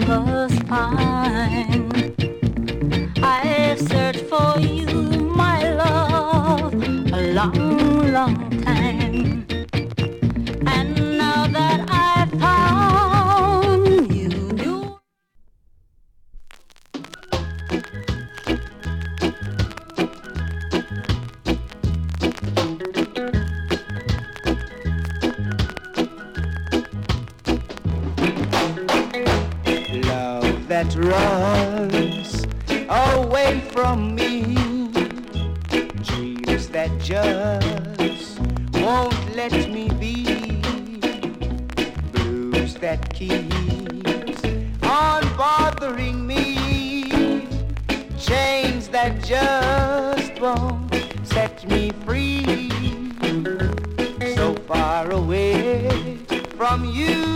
was fine. I've searched for you, my love, a long, long time. And now that I found you, love that runs away from me, dreams that just won't let me be, blues that keeps on bothering me, chains that just won't set me free, so far away from you.